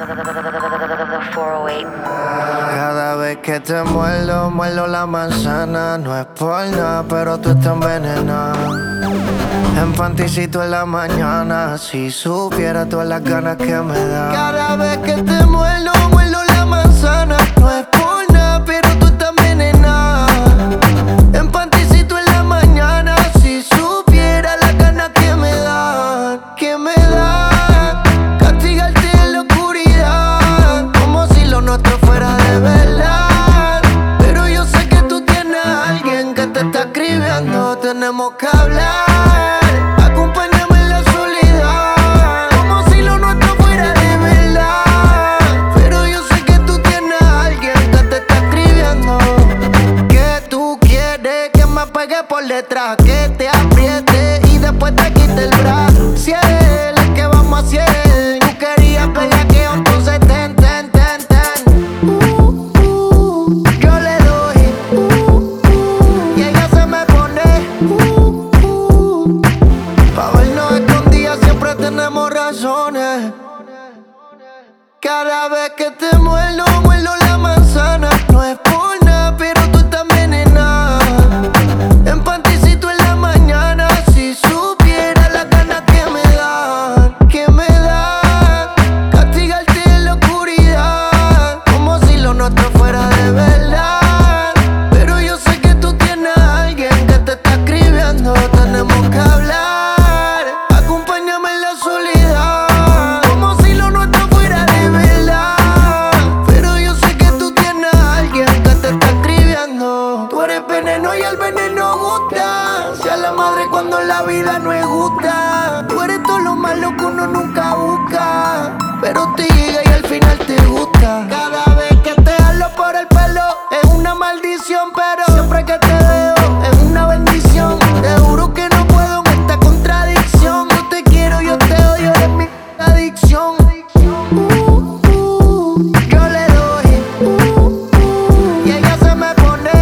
408. Cada vez que te muerdo, muerdo la manzana. No es por nada, pero tú estás envenenada. En panticito en la mañana. Si supiera todas las ganas que me da. Cada vez que te muerdo, muerdo la manzana. No es por nada, pero tú estás envenenada. En panticito en la mañana. Si supiera las ganas que me da. Que me da castigarte en la oscuridad, como si lo nuestro fuera de verdad. Pero yo sé que tú tienes a alguien que te está escribiendo. Tenemos que hablar. Acompáñame en la soledad, como si lo nuestro fuera de verdad. Pero yo sé que tú tienes a alguien que te está escribiendo. Que tú quieres que me pegue por detrás, que te apriete y después te quite el brazo. Si es él, es que vamos a 100. Tú querías bellaqueo, entonces ten. Yo le doy, y ella se me pone. Pa' vernos escondidas siempre tenemos razones. Cada vez que te muerdo, muerdo la manzana. No es por nada, pero tú estás envenenada. En panticito en la mañana. Si supiera las ganas que me da castigarte en la oscuridad, como si lo nuestro fuera de verdad. Pero yo sé que tú tienes a alguien que te está escribiendo. Tenemos que hablar. Acompáñame en la soledad, como si lo nuestro fuera de verdad. Pero yo sé que tú tienes a alguien que te está escribiendo. Tú eres veneno y el veneno gusta. Sea la madre cuando la vida no es justa. Tú eres todo lo malo que uno nunca busca, pero te llega y al final te gusta. Cada vez que te hablo por el pelo es una maldición, pero siempre que te veo es una bendición. Te juro que no puedo en esta contradicción. Yo te quiero, yo te odio, eres mi adicción. Yo le doy, y ella se me pone.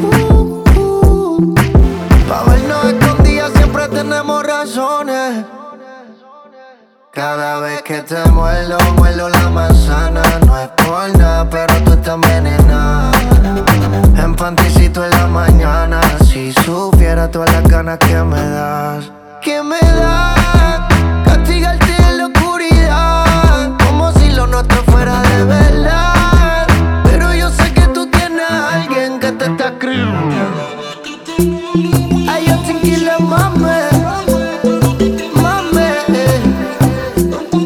Pa' vernos escondidas siempre tenemos razones. Cada vez que te muerdo, muerdo la manzana. No es por nada, pero tú estás envenenada. En panticito en la mañana. Si supiera todas las ganas que me das. Que me da castigarte en la oscuridad, como si lo nuestro fuera de verdad. Pero yo sé que tú tienes a alguien que te está escribiendo. Ay, yo tranquila, mami.